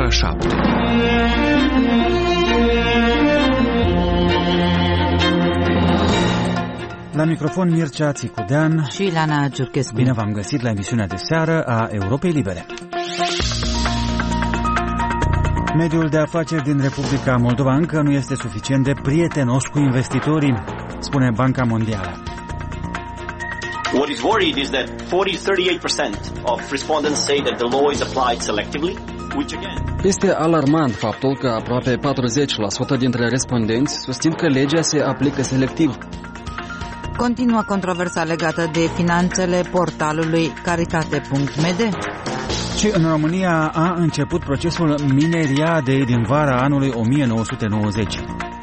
7. La microfon Mircea Țicudean și Ilana Giurchescu. Bine v-am găsit la emisiunea de seară a Europei Libere. Mediul de afaceri din Republica Moldova încă nu este suficient de prietenos cu investitorii, spune Banca Mondială. What is worried is that 38% of respondents say that the law is applied selectively, which again... Este alarmant faptul că aproape 40% dintre respondenți susțin că legea se aplică selectiv. Continuă controversa legată de finanțele portalului Caritate.md. Și în România a început procesul mineriadei din vara anului 1990.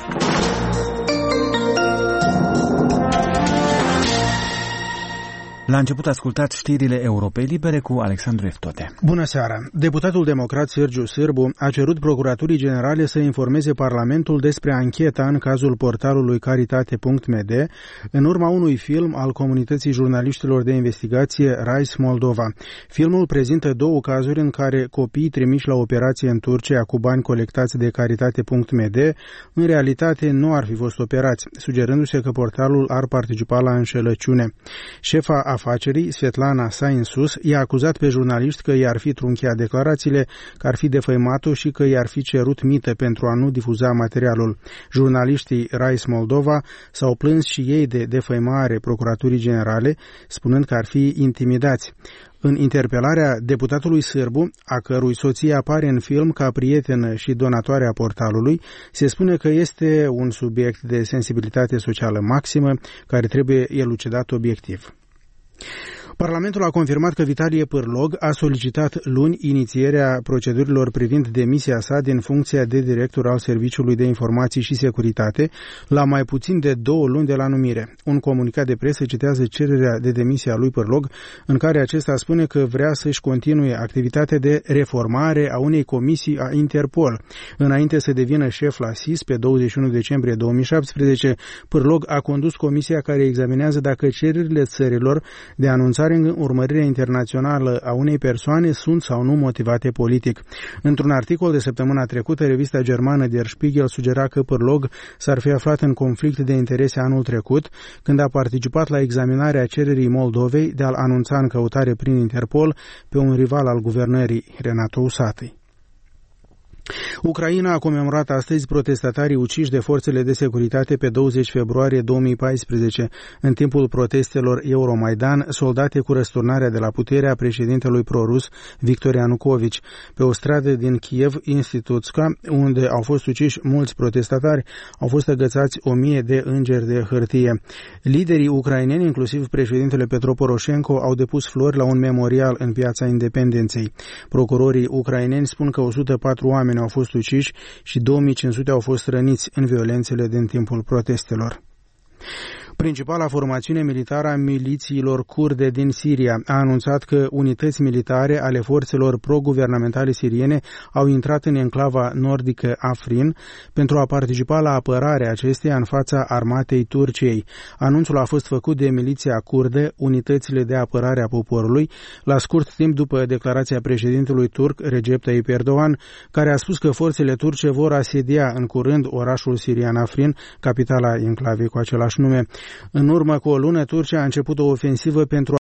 La început ascultați știrile Europei Libere cu Alexandru Eftote. Bună seara! Deputatul democrat Sergiu Sârbu a cerut Procuraturii Generale să informeze Parlamentul despre ancheta în cazul portalului Caritate.md în urma unui film al comunității jurnaliștilor de investigație Rise Moldova. Filmul prezintă două cazuri în care copiii trimiși la operație în Turcia cu bani colectați de Caritate.md în realitate nu ar fi fost operați, sugerându-se că portalul ar participa la înșelăciune. Șefa afacerii, Svetlana Sainsus, i-a acuzat pe jurnaliști că i-ar fi trunchiat declarațiile, că ar fi defăimat-o și că i-ar fi cerut mită pentru a nu difuza materialul. Jurnaliștii Rise Moldova s-au plâns și ei de defăimare Procuraturii Generale, spunând că ar fi intimidați. În interpelarea deputatului Sârbu, a cărui soție apare în film ca prietenă și donatoare a portalului, se spune că este un subiect de sensibilitate socială maximă care trebuie elucidat obiectiv. Parlamentul a confirmat că Vitalie Pârlog a solicitat luni inițierea procedurilor privind demisia sa din funcția de director al Serviciului de Informații și Securitate la mai puțin de 2 luni de la numire. Un comunicat de presă citează cererea de demisie a lui Pârlog, în care acesta spune că vrea să-și continue activitatea de reformare a unei comisii a Interpol. Înainte să devină șef la SIS, pe 21 decembrie 2017, Pârlog a condus comisia care examinează dacă cererile țărilor de anunțare în urmărirea internațională a unei persoane sunt sau nu motivate politic. Într-un articol de săptămâna trecută, revista germană Der Spiegel sugera că Pârlog s-ar fi aflat în conflict de interese anul trecut, când a participat la examinarea cererii Moldovei de a-l anunța în căutare prin Interpol pe un rival al guvernării, Renato Usatăi. Ucraina a comemorat astăzi protestatarii uciși de forțele de securitate pe 20 februarie 2014. În timpul protestelor Euromaidan, soldate cu răsturnarea de la putere a președintelui prorus Victor Ianucovici. Pe o stradă din Kiev, Institutska, unde au fost uciși mulți protestatari, au fost agățați 1000 de îngeri de hârtie. Liderii ucraineni, inclusiv președintele Petro Poroșenko, au depus flori la un memorial în Piața Independenței. Procurorii ucraineni spun că 104 oameni au fost uciși și 2500 au fost răniți în violențele din timpul protestelor. Principala formațiune militară a milițiilor kurde din Siria a anunțat că unități militare ale forțelor pro-guvernamentale siriene au intrat în enclava nordică Afrin pentru a participa la apărarea acesteia în fața armatei Turciei. Anunțul a fost făcut de miliția kurde, unitățile de apărare a poporului, la scurt timp după declarația președintelui turc Recep Tayyip Erdogan, care a spus că forțele turce vor asedia în curând orașul sirian Afrin, capitala enclavei cu același nume. În urmă cu o lună, Turcia a început o ofensivă pentru